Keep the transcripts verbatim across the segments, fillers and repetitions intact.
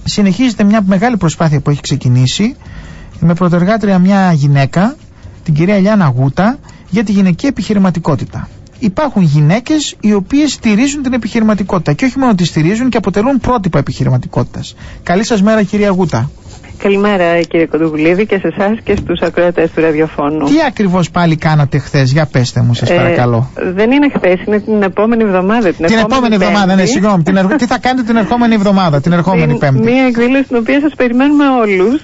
συνεχίζεται μια μεγάλη προσπάθεια που έχει ξεκινήσει με πρωτεργάτρια μια γυναίκα, την κυρία Ελιάνα Γούτα, για τη γυναική επιχειρηματικότητα. Υπάρχουν γυναίκες οι οποίες στηρίζουν την επιχειρηματικότητα και όχι μόνο τη στηρίζουν και αποτελούν πρότυπα επιχειρηματικότητας. Καλή σας μέρα, κυρία Γούτα. Καλημέρα, κύριε Κοντοβουλίδη, και σε εσάς και στους ακροατές του ραδιοφώνου. Τι ακριβώς πάλι κάνατε χθες, για πέστε μου, σας ε, παρακαλώ. Δεν είναι χθες, είναι την επόμενη εβδομάδα. Την, την επόμενη εβδομάδα, ναι, συγγνώμη. την ερ... Τι θα κάνετε την ερχόμενη εβδομάδα, την ερχόμενη την, Πέμπτη? Μία εκδήλωση την οποία σας περιμένουμε όλους.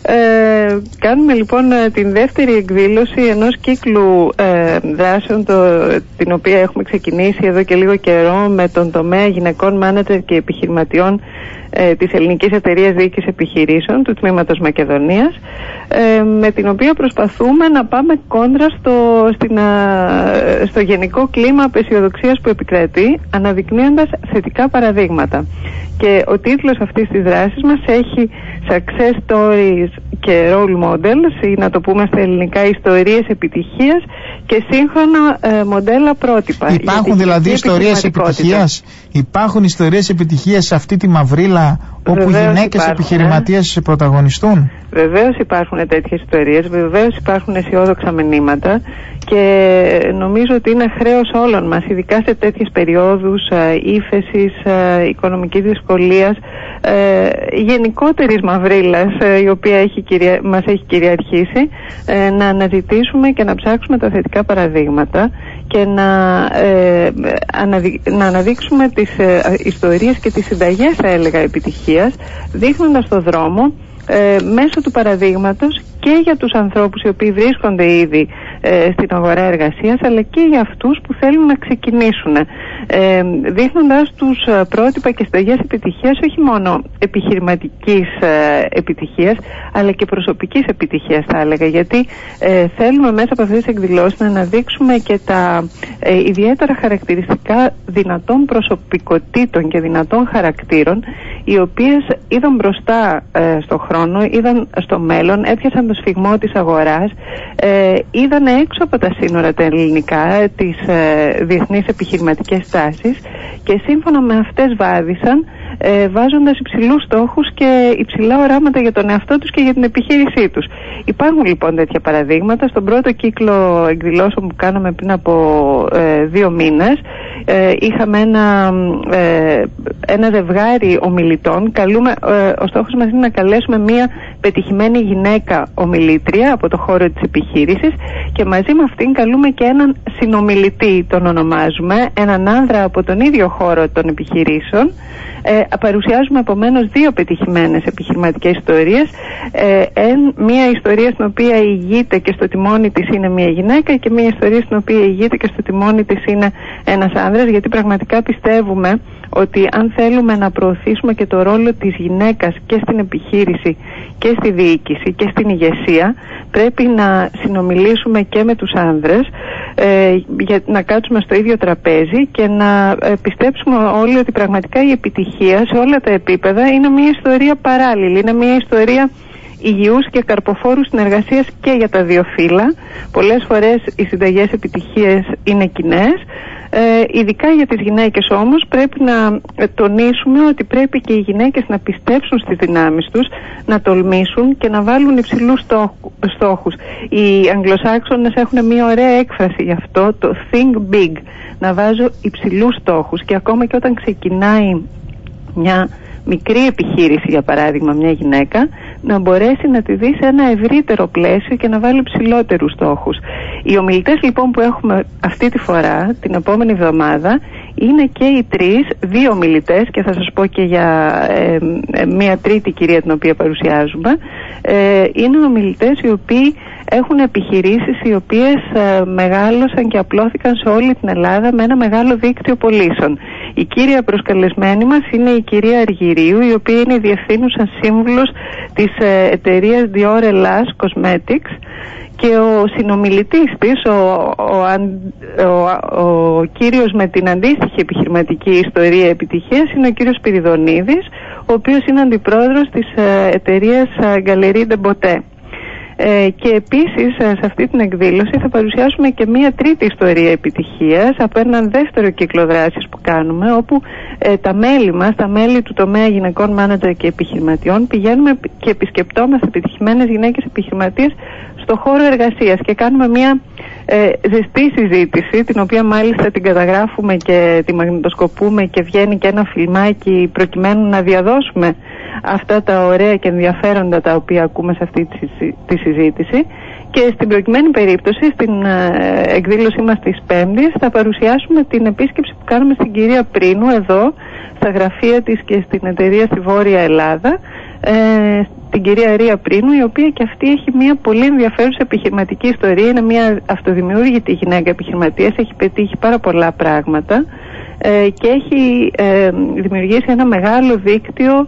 Ε, κάνουμε λοιπόν την δεύτερη εκδήλωση ενός κύκλου ε, δράσεων, το, την οποία έχουμε ξεκινήσει εδώ και λίγο καιρό με τον τομέα γυναικών μάνατζερ και επιχειρηματιών ε, της Ελληνικής Εταιρείας Διοίκησης Επιχειρήσεων του Τμήματος Μακεδονίας, ε, με την οποία προσπαθούμε να πάμε κόντρα στο, στην, α, στο γενικό κλίμα απαισιοδοξίας που επικρατεί, αναδεικνύοντας θετικά παραδείγματα. Και ο τίτλος αυτής της δράσης μας έχει Success Stories και Role Models, ή να το πούμε στα ελληνικά ιστορίες επιτυχίας και σύγχρονα ε, μοντέλα πρότυπα. Υπάρχουν δηλαδή ιστορίες επιτυχίας? Υπάρχουν ιστορίες επιτυχίας σε αυτή τη μαυρίλα όπου Βεβαίως γυναίκες επιχειρηματίες πρωταγωνιστούν? Βεβαίως υπάρχουν τέτοιες ιστορίες, βεβαίως υπάρχουν αισιόδοξα μηνύματα και νομίζω ότι είναι χρέος όλων μας, ειδικά σε τέτοιες περιόδους ε, ύφεσης, ε, οικονομικής δυσκολίας, ε, γενικότερης μαυρίλας ε, η οποία έχει κυρια... μας έχει κυριαρχήσει, ε, να αναζητήσουμε και να ψάξουμε τα θετικά παραδείγματα και να, ε, αναδει... να αναδείξουμε τις ε, ιστορίες και τις συνταγές, θα έλεγα, επιτυχίας, δείχνοντας το δρόμο Ε, μέσω του παραδείγματος και για τους ανθρώπους οι οποίοι βρίσκονται ήδη ε, στην αγορά εργασίας, αλλά και για αυτούς που θέλουν να ξεκινήσουν, ε, δείχνοντας τους ε, πρότυπα και συνταγές επιτυχίας, όχι μόνο επιχειρηματικής ε, επιτυχίας, αλλά και προσωπικής επιτυχίας, θα έλεγα, γιατί ε, θέλουμε μέσα από αυτές τις εκδηλώσεις να αναδείξουμε και τα ε, ιδιαίτερα χαρακτηριστικά δυνατών προσωπικότητων και δυνατών χαρακτήρων, οι οποίες είδαν μπροστά ε, στο χρόνο, είδαν στο μέλλον, έπιασαν το σφιγμό της αγοράς, ε, είδαν έξω από τα σύνορα τα ελληνικά τις ε, διεθνείς επιχειρηματικές τάσεις και σύμφωνα με αυτές βάδισαν, ε, βάζοντας υψηλούς στόχους και υψηλά οράματα για τον εαυτό τους και για την επιχείρησή τους. Υπάρχουν λοιπόν τέτοια παραδείγματα. Στον πρώτο κύκλο εκδηλώσεων που κάναμε πριν από ε, δύο μήνες, ε, είχαμε ένα, ε, ένα ζευγάρι ομιλητών. Καλούμε, ε, ο στόχος μας είναι να καλέσουμε μία πετυχημένη γυναίκα ομιλήτρια από το χώρο της επιχείρησης και μαζί με αυτήν καλούμε και έναν συνομιλητή, τον ονομάζουμε, έναν άνδρα από τον ίδιο χώρο των επιχειρήσεων. Ε, παρουσιάζουμε επομένως δύο πετυχημένες επιχειρηματικές ιστορίες, ε, εν, μία ιστορία στην οποία ηγείται και στο τιμόνι της είναι μία γυναίκα και μία ιστορία στην οποία ηγείται και στο τιμόνι της είναι ένας άνδρας, γιατί πραγματικά πιστεύουμε ότι αν θέλουμε να προωθήσουμε και το ρόλο της γυναίκας και στην επιχείρηση και στη διοίκηση και στην ηγεσία, πρέπει να συνομιλήσουμε και με τους άνδρες, ε, για να κάτσουμε στο ίδιο τραπέζι και να ε, πιστέψουμε όλοι ότι πραγματικά η επιτυχία σε όλα τα επίπεδα είναι μια ιστορία παράλληλη, είναι μια ιστορία υγιούς και καρποφόρου συνεργασίας και για τα δύο φύλλα. Πολλές φορές οι συνταγές επιτυχίες είναι κοινές. Ε, ειδικά για τις γυναίκες όμως πρέπει να τονίσουμε ότι πρέπει και οι γυναίκες να πιστέψουν στις δυνάμεις τους, να τολμήσουν και να βάλουν υψηλούς στόχους. Οι Αγγλοσάξονες έχουν μια ωραία έκφραση γι' αυτό, το think big, να βάζω υψηλούς στόχους, και ακόμα και όταν ξεκινάει μια μικρή επιχείρηση, για παράδειγμα μια γυναίκα, να μπορέσει να τη δει σε ένα ευρύτερο πλαίσιο και να βάλει ψηλότερους στόχους. Οι ομιλητές λοιπόν που έχουμε αυτή τη φορά, την επόμενη εβδομάδα, είναι και οι τρεις, δύο ομιλητές, και θα σας πω και για ε, ε, μια τρίτη κυρία την οποία παρουσιάζουμε. Ε, είναι ομιλητές οι οποίοι έχουν επιχειρήσεις οι οποίες ε, μεγάλωσαν και απλώθηκαν σε όλη την Ελλάδα με ένα μεγάλο δίκτυο πωλήσεων. Η κύρια προσκαλεσμένη μας είναι η κυρία Αργυρίου, η οποία είναι η διευθύνουσα σύμβουλος της ε, εταιρείας Dior Elas Cosmetics, και ο συνομιλητής της, ο, ο, ο, ο, ο κύριος με την αντίστοιχη επιχειρηματική ιστορία επιτυχίας, είναι ο κύριος Σπυριδονίδης, ο οποίος είναι αντιπρόεδρος της ε, εταιρείας Galerie de Beauté. Ε, και επίσης σε αυτή την εκδήλωση θα παρουσιάσουμε και μία τρίτη ιστορία επιτυχίας από έναν δεύτερο κύκλο δράσης που κάνουμε, όπου ε, τα μέλη μας, τα μέλη του τομέα γυναικών μάνατζερ και επιχειρηματιών, πηγαίνουμε και επισκεπτόμαστε επιτυχημένες γυναίκες επιχειρηματίες στο χώρο εργασίας και κάνουμε μία ε, ζεστή συζήτηση, την οποία μάλιστα την καταγράφουμε και τη μαγνητοσκοπούμε και βγαίνει και ένα φιλμάκι προκειμένου να διαδώσουμε αυτά τα ωραία και ενδιαφέροντα τα οποία ακούμε σε αυτή τη συζήτηση. Και στην προκειμένη περίπτωση, στην ε, εκδήλωσή μας της Πέμπτης, θα παρουσιάσουμε την επίσκεψη που κάνουμε στην κυρία Πρίνου εδώ, στα γραφεία της και στην εταιρεία στη Βόρεια Ελλάδα, ε, την κυρία Ρία Πρίνου, η οποία και αυτή έχει μια πολύ ενδιαφέρουσα επιχειρηματική ιστορία. Είναι μια αυτοδημιούργητη γυναίκα επιχειρηματίας, έχει πετύχει πάρα πολλά πράγματα ε, και έχει ε, δημιουργήσει ένα μεγάλο δίκτυο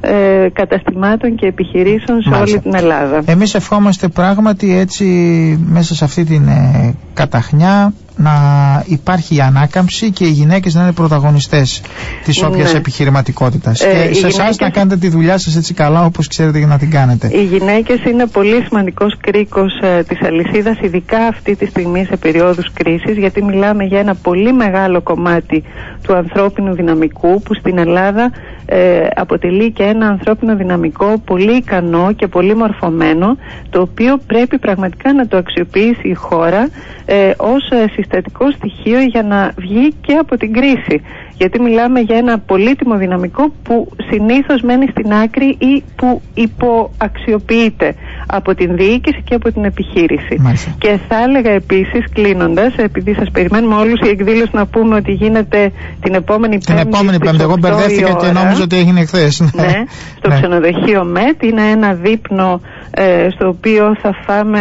Ε, καταστημάτων και επιχειρήσεων σε Μάλιστα. όλη την Ελλάδα. Εμείς ευχόμαστε πράγματι έτσι μέσα σε αυτή την ε, καταχνιά να υπάρχει η ανάκαμψη και οι γυναίκες να είναι πρωταγωνιστές της όποιας ναι. επιχειρηματικότητας. Ε, και σε εσάς γυναίκες... να κάνετε τη δουλειά σας έτσι καλά όπως ξέρετε για να την κάνετε. Οι γυναίκες είναι πολύ σημαντικός κρίκος ε, της αλυσίδας, ειδικά αυτή τη στιγμή σε περιόδους κρίσης, γιατί μιλάμε για ένα πολύ μεγάλο κομμάτι του ανθρώπινου δυναμικού που στην Ελλάδα ε, αποτελεί και ένα ανθρώπινο δυναμικό πολύ ικανό και πολύ μορφωμένο, το οποίο πρέπει πραγματικά να το αξιοποιήσει η χώρα ε, ως ε, συστατικό στοιχείο για να βγει και από την κρίση. Γιατί μιλάμε για ένα πολύτιμο δυναμικό που συνήθως μένει στην άκρη ή που υποαξιοποιείται από την διοίκηση και από την επιχείρηση. Μάλιστα. Και θα έλεγα επίσης, κλείνοντας, επειδή σας περιμένουμε όλους η εκδήλωση να πούμε ότι γίνεται την επόμενη την Πέμπτη. Την επόμενη Πέμπτη. Εγώ μπερδεύτηκα και νόμιζα ότι έγινε χθες. Ναι, στο ναι. ξενοδοχείο ΜΕΤ. Είναι ένα δείπνο ε, στο οποίο θα φάμε,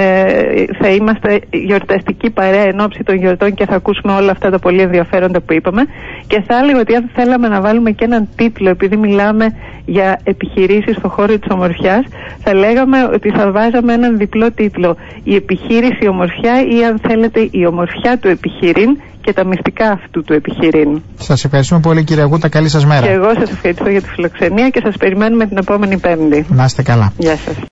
ε, θα είμαστε γιορταστική παρέα εν ώψη των γιορτών και θα ακούσουμε όλα αυτά τα πολύ ενδιαφέροντα που είπαμε. Και θα έλεγα ότι αν θέλαμε να βάλουμε και έναν τίτλο, επειδή μιλάμε για επιχειρήσεις στον χώρο της ομορφιάς, θα λέγαμε ότι θα βάζαμε έναν διπλό τίτλο. Η επιχείρηση ομορφιά, ή αν θέλετε η ομορφιά του επιχειρήν και τα μυστικά αυτού του επιχειρήν. Σας ευχαριστούμε πολύ κύριε Γούτα, καλή σας μέρα. Και εγώ σας ευχαριστώ για τη φιλοξενία και σας περιμένουμε την επόμενη Πέμπτη. Να είστε καλά. Γεια σας.